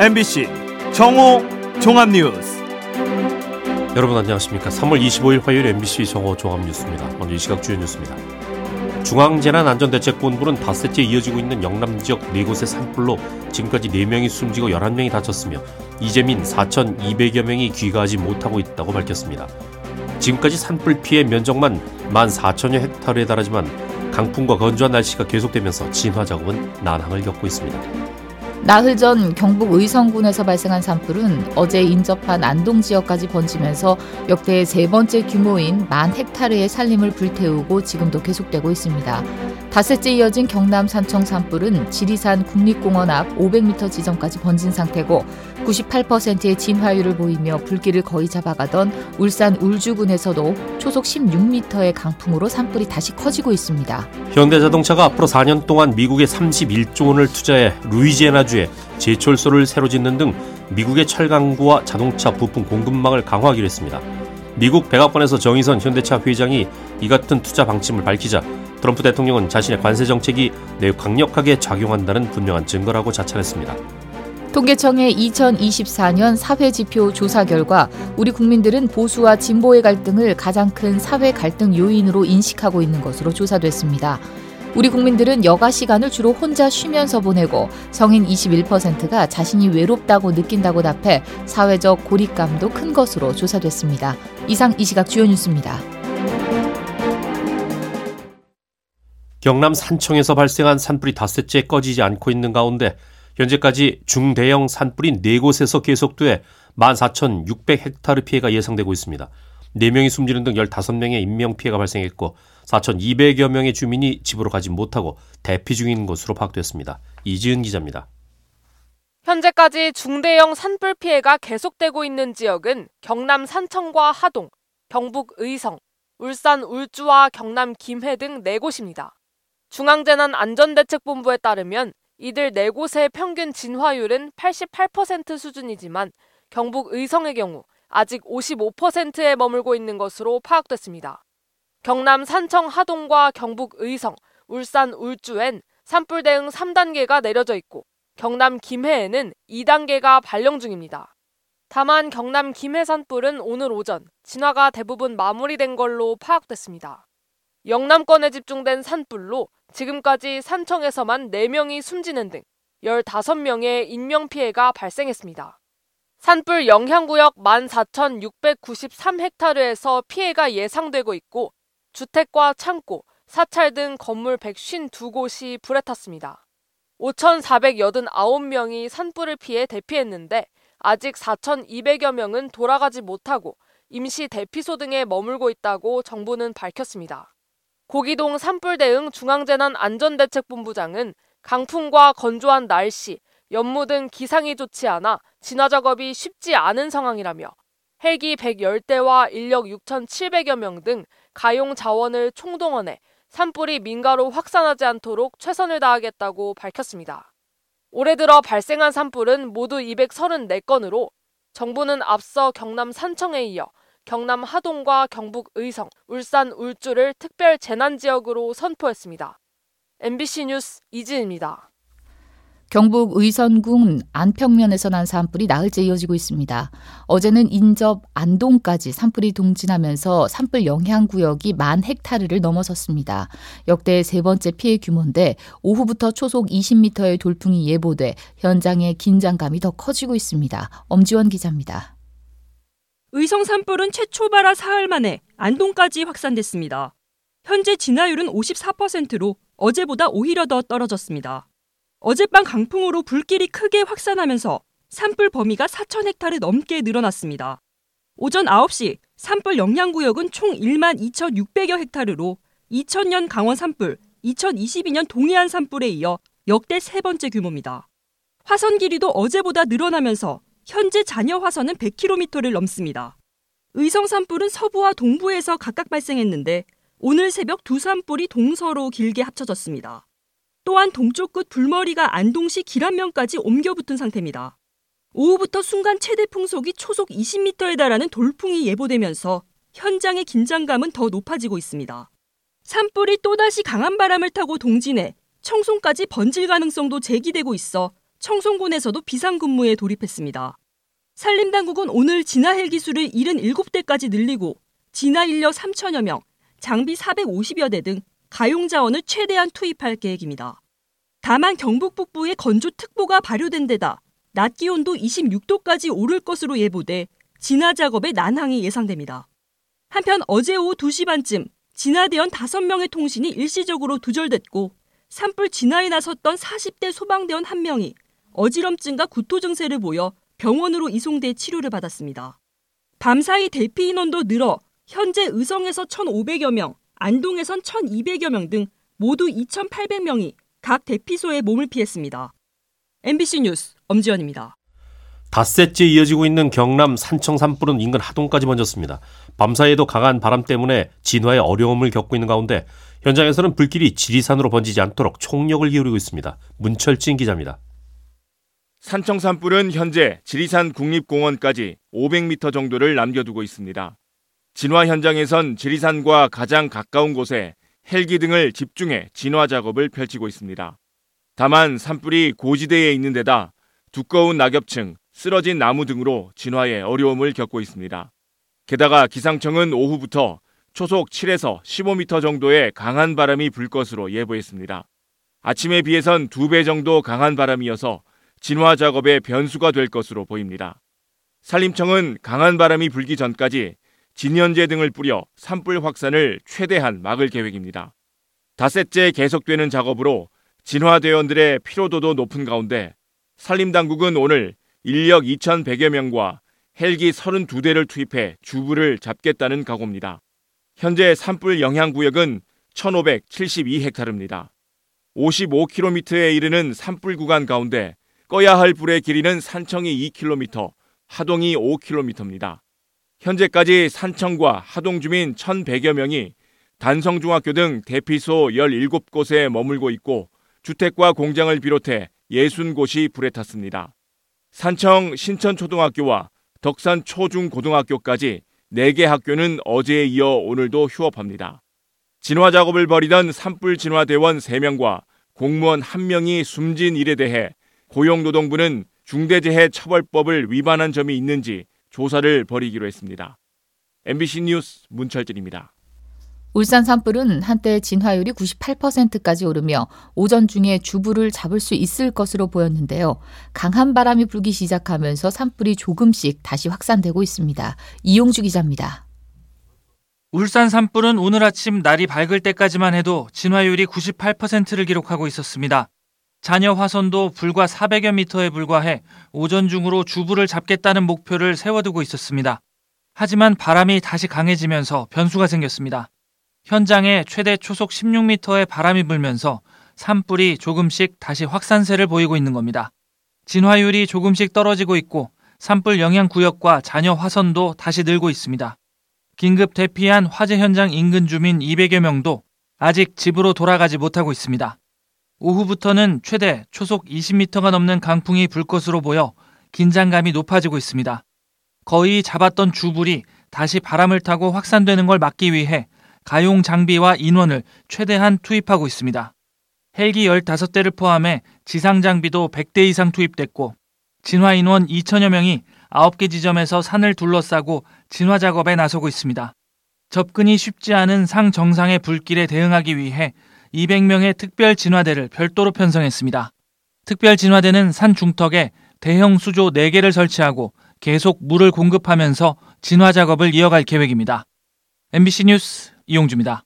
MBC 정오 종합뉴스. 여러분 안녕하십니까. 3월 25일 화요일 MBC 정오 종합뉴스입니다. 먼저 이 시각 주요 뉴스입니다. 중앙재난안전대책본부는 닷새째 이어지고 있는 영남 지역 4곳의 산불로 지금까지 4명이 숨지고 11명이 다쳤으며 이재민 4,200여 명이 귀가하지 못하고 있다고 밝혔습니다. 지금까지 산불 피해 면적만 14,000여 헥타르에 달하지만 강풍과 건조한 날씨가 계속되면서 진화 작업은 난항을 겪고 있습니다. 나흘 전 경북 의성군에서 발생한 산불은 어제 인접한 안동 지역까지 번지면서 역대 3번째 규모인 10,000헥타르의 산림을 불태우고 지금도 계속되고 있습니다. 닷새째 이어진 경남 산청 산불은 지리산 국립공원 앞 500m 지점까지 번진 상태고 98%의 진화율을 보이며 불길을 거의 잡아가던 울산 울주군에서도 초속 16m의 강풍으로 산불이 다시 커지고 있습니다. 현대자동차가 앞으로 4년 동안 미국에 31조 원을 투자해 루이지애나주에 제철소를 새로 짓는 등 미국의 철강구와 자동차 부품 공급망을 강화하기로 했습니다. 미국 백악관에서 정의선 현대차 회장이 이 같은 투자 방침을 밝히자 트럼프 대통령은 자신의 관세 정책이 매우 강력하게 작용한다는 분명한 증거라고 자찬했습니다. 통계청의 2024년 사회지표 조사 결과 우리 국민들은 보수와 진보의 갈등을 가장 큰 사회 갈등 요인으로 인식하고 있는 것으로 조사됐습니다. 우리 국민들은 여가 시간을 주로 혼자 쉬면서 보내고 성인 21%가 자신이 외롭다고 느낀다고 답해 사회적 고립감도 큰 것으로 조사됐습니다. 이상 이 시각 주요 뉴스입니다. 경남 산청에서 발생한 산불이 닷새째 꺼지지 않고 있는 가운데 현재까지 중대형 산불이 4곳에서 계속돼 14,600헥타르 피해가 예상되고 있습니다. 4명이 숨지는 등 15명의 인명피해가 발생했고 4,200여 명의 주민이 집으로 가지 못하고 대피 중인 것으로 파악됐습니다. 이지은 기자입니다. 현재까지 중대형 산불 피해가 계속되고 있는 지역은 경남 산청과 하동, 경북 의성, 울산 울주와 경남 김해 등 4곳입니다. 중앙재난안전대책본부에 따르면 이들 4곳의 평균 진화율은 88% 수준이지만 경북 의성의 경우 아직 55%에 머물고 있는 것으로 파악됐습니다. 경남 산청 하동과 경북 의성, 울산 울주엔 산불 대응 3단계가 내려져 있고 경남 김해에는 2단계가 발령 중입니다. 다만 경남 김해 산불은 오늘 오전 진화가 대부분 마무리된 걸로 파악됐습니다. 영남권에 집중된 산불로 지금까지 산청에서만 4명이 숨지는 등 15명의 인명피해가 발생했습니다. 산불 영향구역 14,693헥타르에서 피해가 예상되고 있고 주택과 창고, 사찰 등 건물 152곳이 불에 탔습니다. 5,489명이 산불을 피해 대피했는데 아직 4,200여 명은 돌아가지 못하고 임시 대피소 등에 머물고 있다고 정부는 밝혔습니다. 고기동 산불 대응 중앙재난안전대책본부장은 강풍과 건조한 날씨, 연무 등 기상이 좋지 않아 진화 작업이 쉽지 않은 상황이라며 헬기 110대와 인력 6,700여 명 등 가용 자원을 총동원해 산불이 민가로 확산하지 않도록 최선을 다하겠다고 밝혔습니다. 올해 들어 발생한 산불은 모두 234건으로 정부는 앞서 경남 산청에 이어 경남 하동과 경북 의성, 울산 울주를 특별 재난지역으로 선포했습니다. MBC 뉴스 이지은입니다. 경북 의선군 안평면에서 난 산불이 나흘째 이어지고 있습니다. 어제는 인접 안동까지 산불이 동진하면서 산불 영향구역이 10,000헥타르를 넘어섰습니다. 역대 3번째 피해 규모인데 오후부터 초속 20m의 돌풍이 예보돼 현장의 긴장감이 더 커지고 있습니다. 엄지원 기자입니다. 의성 산불은 최초 발화 사흘 만에 안동까지 확산됐습니다. 현재 진화율은 54%로 어제보다 오히려 더 떨어졌습니다. 어젯밤 강풍으로 불길이 크게 확산하면서 산불 범위가 4,000헥타르 넘게 늘어났습니다. 오전 9시 산불 영향구역은 총 12,600여 헥타르로 2000년 강원 산불, 2022년 동해안 산불에 이어 역대 3번째 규모입니다. 화선 길이도 어제보다 늘어나면서 현재 잔여 화선은 100km를 넘습니다. 의성 산불은 서부와 동부에서 각각 발생했는데 오늘 새벽 두 산불이 동서로 길게 합쳐졌습니다. 또한 동쪽 끝 불머리가 안동시 길안면까지 옮겨 붙은 상태입니다. 오후부터 순간 최대 풍속이 초속 20m에 달하는 돌풍이 예보되면서 현장의 긴장감은 더 높아지고 있습니다. 산불이 또다시 강한 바람을 타고 동진해 청송까지 번질 가능성도 제기되고 있어 청송군에서도 비상근무에 돌입했습니다. 산림당국은 오늘 진화 헬기수를 77대까지 늘리고 진화 인력 3천여 명, 장비 450여 대 등 가용 자원을 최대한 투입할 계획입니다. 다만 경북 북부에 건조특보가 발효된 데다 낮 기온도 26도까지 오를 것으로 예보돼 진화 작업에 난항이 예상됩니다. 한편 어제 오후 2시 반쯤 진화대원 5명의 통신이 일시적으로 두절됐고 산불 진화에 나섰던 40대 소방대원 1명이 어지럼증과 구토 증세를 보여 병원으로 이송돼 치료를 받았습니다. 밤사이 대피 인원도 늘어 현재 의성에서 1,500여 명, 안동에선 1,200여 명 등 모두 2,800명이 각 대피소에 몸을 피했습니다. MBC 뉴스 엄지연입니다. 닷새째 이어지고 있는 경남 산청 산불은 인근 하동까지 번졌습니다. 밤사이에도 강한 바람 때문에 진화에 어려움을 겪고 있는 가운데 현장에서는 불길이 지리산으로 번지지 않도록 총력을 기울이고 있습니다. 문철진 기자입니다. 산청 산불은 현재 지리산 국립공원까지 500m 정도를 남겨두고 있습니다. 진화 현장에선 지리산과 가장 가까운 곳에 헬기 등을 집중해 진화 작업을 펼치고 있습니다. 다만 산불이 고지대에 있는 데다 두꺼운 낙엽층, 쓰러진 나무 등으로 진화에 어려움을 겪고 있습니다. 게다가 기상청은 오후부터 초속 7에서 15m 정도의 강한 바람이 불 것으로 예보했습니다. 아침에 비해선 2배 정도 강한 바람이어서 진화 작업에 변수가 될 것으로 보입니다. 산림청은 강한 바람이 불기 전까지 진연제 등을 뿌려 산불 확산을 최대한 막을 계획입니다. 닷새째 계속되는 작업으로 진화대원들의 피로도도 높은 가운데 산림당국은 오늘 인력 2,100여 명과 헬기 32대를 투입해 주부를 잡겠다는 각오입니다. 현재 산불 영향구역은 1,572헥타르입니다. 55km에 이르는 산불 구간 가운데 꺼야 할 불의 길이는 산청이 2km, 하동이 5km입니다. 현재까지 산청과 하동 주민 1,100여 명이 단성중학교 등 대피소 17곳에 머물고 있고 주택과 공장을 비롯해 60곳이 불에 탔습니다. 산청 신천초등학교와 덕산 초중고등학교까지 4개 학교는 어제에 이어 오늘도 휴업합니다. 진화 작업을 벌이던 산불 진화대원 3명과 공무원 1명이 숨진 일에 대해 고용노동부는 중대재해처벌법을 위반한 점이 있는지 조사를 벌이기로 했습니다. MBC 뉴스 문철진입니다. 울산 산불은 한때 진화율이 98%까지 오르며 오전 중에 주부를 잡을 수 있을 것으로 보였는데요. 강한 바람이 불기 시작하면서 산불이 조금씩 다시 확산되고 있습니다. 이용주 기자입니다. 울산 산불은 오늘 아침 날이 밝을 때까지만 해도 진화율이 98%를 기록하고 있었습니다. 잔여 화선도 불과 400여 미터에 불과해 오전 중으로 주부를 잡겠다는 목표를 세워두고 있었습니다. 하지만 바람이 다시 강해지면서 변수가 생겼습니다. 현장에 최대 초속 16m의 바람이 불면서 산불이 조금씩 다시 확산세를 보이고 있는 겁니다. 진화율이 조금씩 떨어지고 있고 산불 영향 구역과 잔여 화선도 다시 늘고 있습니다. 긴급 대피한 화재 현장 인근 주민 200여 명도 아직 집으로 돌아가지 못하고 있습니다. 오후부터는 최대 초속 20m가 넘는 강풍이 불 것으로 보여 긴장감이 높아지고 있습니다. 거의 잡았던 주불이 다시 바람을 타고 확산되는 걸 막기 위해 가용 장비와 인원을 최대한 투입하고 있습니다. 헬기 15대를 포함해 지상 장비도 100대 이상 투입됐고 진화 인원 2천여 명이 9개 지점에서 산을 둘러싸고 진화 작업에 나서고 있습니다. 접근이 쉽지 않은 상 정상의 불길에 대응하기 위해 200명의 특별 진화대를 별도로 편성했습니다. 특별 진화대는 산 중턱에 대형 수조 4개를 설치하고 계속 물을 공급하면서 진화 작업을 이어갈 계획입니다. MBC 뉴스 이용주입니다.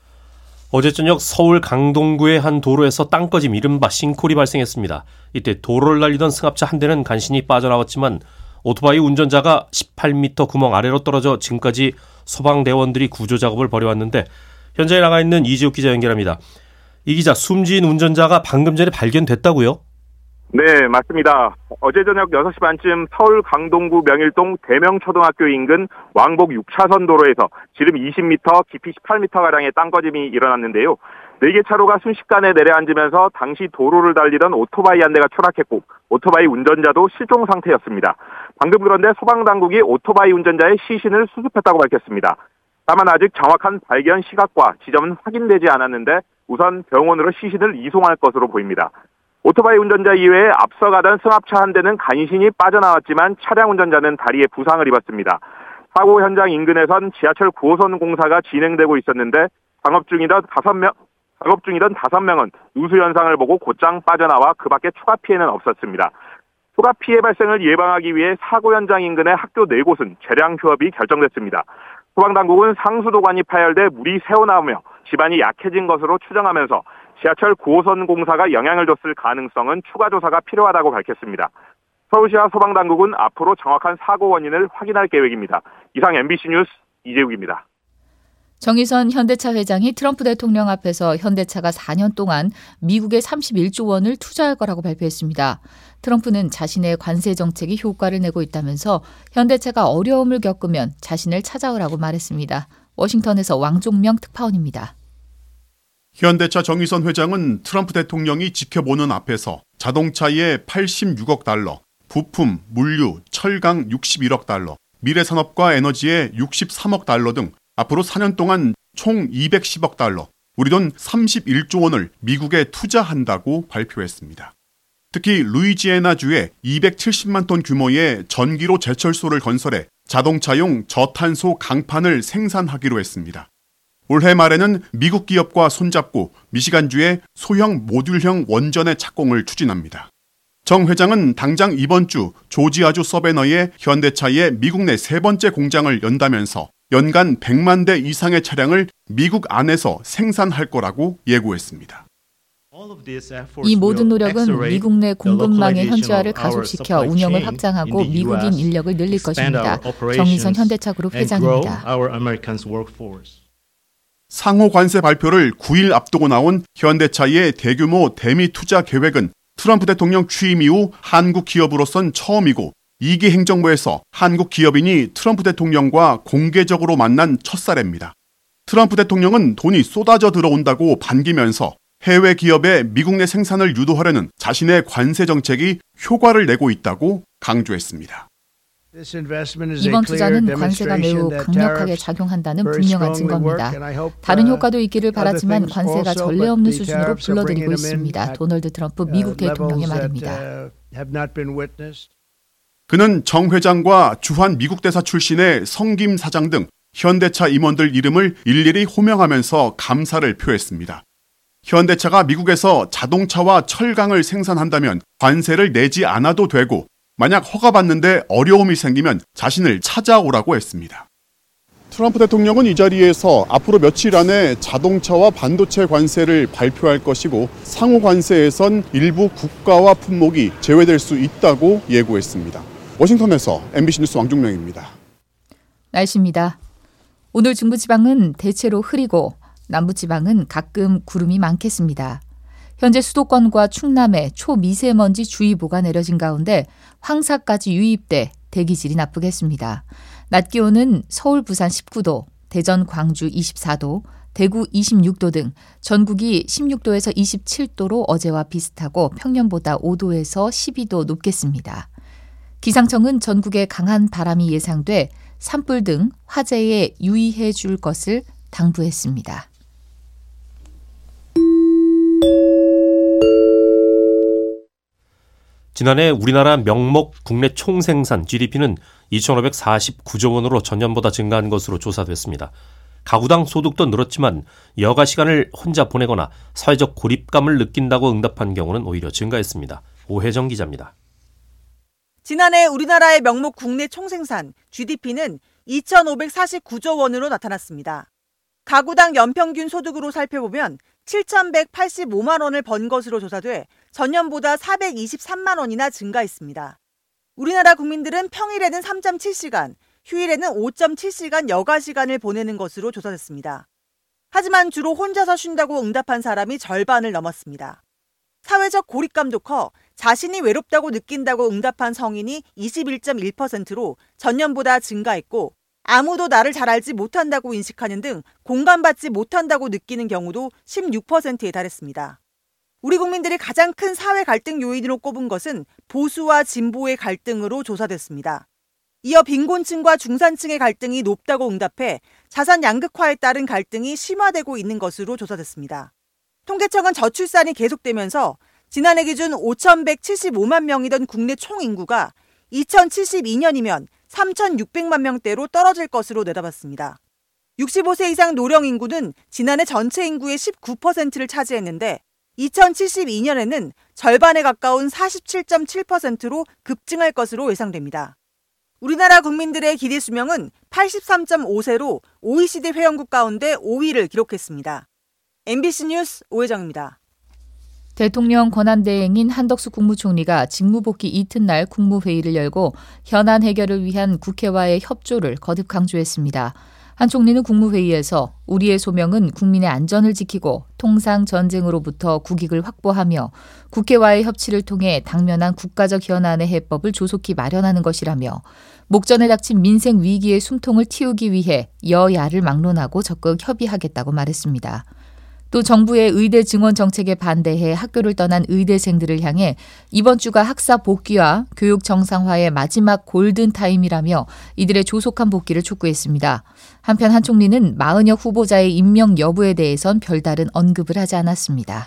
어제 저녁 서울 강동구의 한 도로에서 땅 꺼짐 이른바 싱크홀이 발생했습니다. 이때 도로를 달리던 승합차 한 대는 간신히 빠져나왔지만 오토바이 운전자가 18m 구멍 아래로 떨어져 지금까지 소방대원들이 구조 작업을 벌여왔는데 현장에 나가 있는 이지욱 기자 연결합니다. 이 기자, 숨진 운전자가 방금 전에 발견됐다고요? 네, 맞습니다. 어제 저녁 6시 반쯤 서울 강동구 명일동 대명초등학교 인근 왕복 6차선 도로에서 지름 20m, 깊이 18m가량의 땅꺼짐이 일어났는데요. 4개 차로가 순식간에 내려앉으면서 당시 도로를 달리던 오토바이 한 대가 추락했고 오토바이 운전자도 실종 상태였습니다. 방금 그런데 소방당국이 오토바이 운전자의 시신을 수습했다고 밝혔습니다. 다만 아직 정확한 발견 시각과 지점은 확인되지 않았는데 우선 병원으로 시신을 이송할 것으로 보입니다. 오토바이 운전자 이외에 앞서가던 승합차 한 대는 간신히 빠져나왔지만 차량 운전자는 다리에 부상을 입었습니다. 사고 현장 인근에선 지하철 9호선 공사가 진행되고 있었는데 작업 중이던 5명은 누수 현상을 보고 곧장 빠져나와 그 밖에 추가 피해는 없었습니다. 추가 피해 발생을 예방하기 위해 사고 현장 인근의 학교 4곳은 재량 휴업이 결정됐습니다. 소방당국은 상수도관이 파열돼 물이 새어나오며 집안이 약해진 것으로 추정하면서 지하철 9호선 공사가 영향을 줬을 가능성은 추가 조사가 필요하다고 밝혔습니다. 서울시와 소방당국은 앞으로 정확한 사고 원인을 확인할 계획입니다. 이상 MBC 뉴스 이재욱입니다. 정의선 현대차 회장이 트럼프 대통령 앞에서 현대차가 4년 동안 미국에 31조 원을 투자할 거라고 발표했습니다. 트럼프는 자신의 관세 정책이 효과를 내고 있다면서 현대차가 어려움을 겪으면 자신을 찾아오라고 말했습니다. 워싱턴에서 왕종명 특파원입니다. 현대차 정의선 회장은 트럼프 대통령이 지켜보는 앞에서 자동차에 86억 달러, 부품, 물류, 철강 61억 달러, 미래산업과 에너지에 63억 달러 등 앞으로 4년 동안 총 210억 달러, 우리 돈 31조 원을 미국에 투자한다고 발표했습니다. 특히 루이지애나주에 270만 톤 규모의 전기로 제철소를 건설해 자동차용 저탄소 강판을 생산하기로 했습니다. 올해 말에는 미국 기업과 손잡고 미시간주에 소형 모듈형 원전의 착공을 추진합니다. 정 회장은 당장 이번 주 조지아주 서베너에 현대차의 미국 내 3번째 공장을 연다면서 연간 100만 대 이상의 차량을 미국 안에서 생산할 거라고 예고했습니다. 이 모든 노력은 미국 내 공급망의 현지화를 가속시켜 운영을 확장하고 미국인 인력을 늘릴 것입니다. 정의선 현대차 그룹 회장입니다. 상호 관세 발표를 9일 앞두고 나온 현대차의 대규모 대미 투자 계획은 트럼프 대통령 취임 이후 한국 기업으로선 처음이고 2기 행정부에서 한국 기업인이 트럼프 대통령과 공개적으로 만난 첫 사례입니다. 트럼프 대통령은 돈이 쏟아져 들어온다고 반기면서 해외 기업의 미국 내 생산을 유도하려는 자신의 관세 정책이 효과를 내고 있다고 강조했습니다. 이번 투자는 관세가 매우 강력하게 작용한다는 분명한 증거입니다. 다른 효과도 있기를 바라지만 관세가 전례 없는 수준으로 불러들이고 있습니다. 도널드 트럼프 미국 대통령의 말입니다. 그는 정 회장과 주한 미국 대사 출신의 성김 사장 등 현대차 임원들 이름을 일일이 호명하면서 감사를 표했습니다. 현대차가 미국에서 자동차와 철강을 생산한다면 관세를 내지 않아도 되고 만약 허가받는데 어려움이 생기면 자신을 찾아오라고 했습니다. 트럼프 대통령은 이 자리에서 앞으로 며칠 안에 자동차와 반도체 관세를 발표할 것이고 상호 관세에선 일부 국가와 품목이 제외될 수 있다고 예고했습니다. 워싱턴에서 MBC 뉴스 왕종명입니다. 날씨입니다. 오늘 중부지방은 대체로 흐리고 남부지방은 가끔 구름이 많겠습니다. 현재 수도권과 충남에 초미세먼지 주의보가 내려진 가운데 황사까지 유입돼 대기질이 나쁘겠습니다. 낮 기온은 서울, 부산 19도, 대전, 광주 24도, 대구 26도 등 전국이 16도에서 27도로 어제와 비슷하고 평년보다 5도에서 12도 높겠습니다. 기상청은 전국에 강한 바람이 예상돼 산불 등 화재에 유의해 줄 것을 당부했습니다. 지난해 우리나라 명목 국내 총생산 GDP는 2,549조 원으로 전년보다 증가한 것으로 조사됐습니다. 가구당 소득도 늘었지만 여가 시간을 혼자 보내거나 사회적 고립감을 느낀다고 응답한 경우는 오히려 증가했습니다. 오혜정 기자입니다. 지난해 우리나라의 명목 국내 총생산 GDP는 2,549조 원으로 나타났습니다. 가구당 연평균 소득으로 살펴보면 7,185만 원을 번 것으로 조사돼 전년보다 423만 원이나 증가했습니다. 우리나라 국민들은 평일에는 3.7시간, 휴일에는 5.7시간 여가 시간을 보내는 것으로 조사됐습니다. 하지만 주로 혼자서 쉰다고 응답한 사람이 절반을 넘었습니다. 사회적 고립감도 커 자신이 외롭다고 느낀다고 응답한 성인이 21.1%로 전년보다 증가했고 아무도 나를 잘 알지 못한다고 인식하는 등 공감받지 못한다고 느끼는 경우도 16%에 달했습니다. 우리 국민들이 가장 큰 사회 갈등 요인으로 꼽은 것은 보수와 진보의 갈등으로 조사됐습니다. 이어 빈곤층과 중산층의 갈등이 높다고 응답해 자산 양극화에 따른 갈등이 심화되고 있는 것으로 조사됐습니다. 통계청은 저출산이 계속되면서 지난해 기준 5,175만 명이던 국내 총 인구가 2072년이면 3,600만 명대로 떨어질 것으로 내다봤습니다. 65세 이상 노령 인구는 지난해 전체 인구의 19%를 차지했는데 2072년에는 절반에 가까운 47.7%로 급증할 것으로 예상됩니다. 우리나라 국민들의 기대 수명은 83.5세로 OECD 회원국 가운데 5위를 기록했습니다. MBC 뉴스 오혜정입니다. 대통령 권한대행인 한덕수 국무총리가 직무복귀 이튿날 국무회의를 열고 현안 해결을 위한 국회와의 협조를 거듭 강조했습니다. 한 총리는 국무회의에서 우리의 소명은 국민의 안전을 지키고 통상 전쟁으로부터 국익을 확보하며 국회와의 협치를 통해 당면한 국가적 현안의 해법을 조속히 마련하는 것이라며 목전에 닥친 민생 위기의 숨통을 틔우기 위해 여야를 막론하고 적극 협의하겠다고 말했습니다. 또 정부의 의대 증원 정책에 반대해 학교를 떠난 의대생들을 향해 이번 주가 학사 복귀와 교육 정상화의 마지막 골든타임이라며 이들의 조속한 복귀를 촉구했습니다. 한편 한 총리는 마은혁 후보자의 임명 여부에 대해선 별다른 언급을 하지 않았습니다.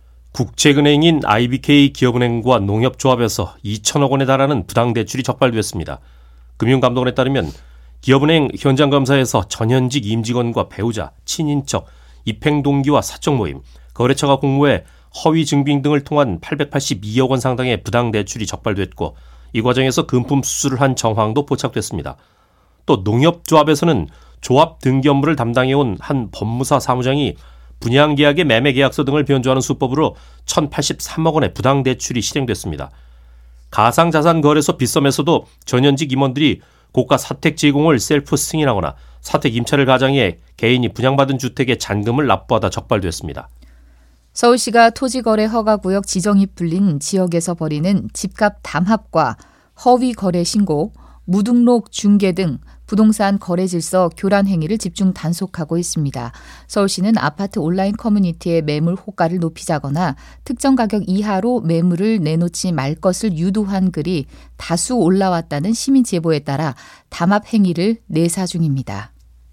국책은행인 IBK 기업은행과 농협조합에서 2천억 원에 달하는 부당대출이 적발됐습니다. 금융감독원에 따르면 기업은행 현장검사에서 전현직 임직원과 배우자, 친인척, 입행동기와 사적 모임, 거래처가 공모해 허위 증빙 등을 통한 882억 원 상당의 부당대출이 적발됐고 이 과정에서 금품 수수를 한 정황도 포착됐습니다. 또 농협조합에서는 조합 등기 업무를 담당해온 한 법무사 사무장이 분양계약의 매매계약서 등을 변조하는 수법으로 1,083억 원의 부당대출이 실행됐습니다. 가상자산거래소 빗썸에서도 전현직 임원들이 고가 사택 제공을 셀프 승인하거나 사택 임차를 가장해 개인이 분양받은 주택에 잔금을 납부하다 적발됐습니다. 서울시가 토지거래 허가구역 지정이 풀린 지역에서 벌이는 집값 담합과 허위 거래 신고, 무등록 중개 등 부동산 거래 질서 교란 행위를 집중 단속하고 있습니다. 서울시는 아파트 온라인 커뮤니티의 매물 호가를 높이자거나 특정 가격 이하로 매물을 내놓지 말 것을 유도한 글이 다수 올라왔다는 시민 제보에 따라 담합 행위를 내사 중입니다.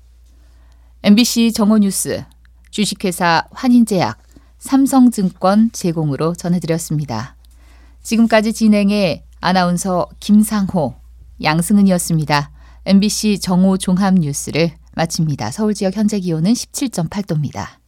MBC 정오뉴스 주식회사 환인제약, 삼성증권 제공으로 전해드렸습니다. 지금까지 진행해 아나운서 김상호, 양승은이었습니다. MBC 정오 종합뉴스를 마칩니다. 서울 지역 현재 기온은 17.8도입니다.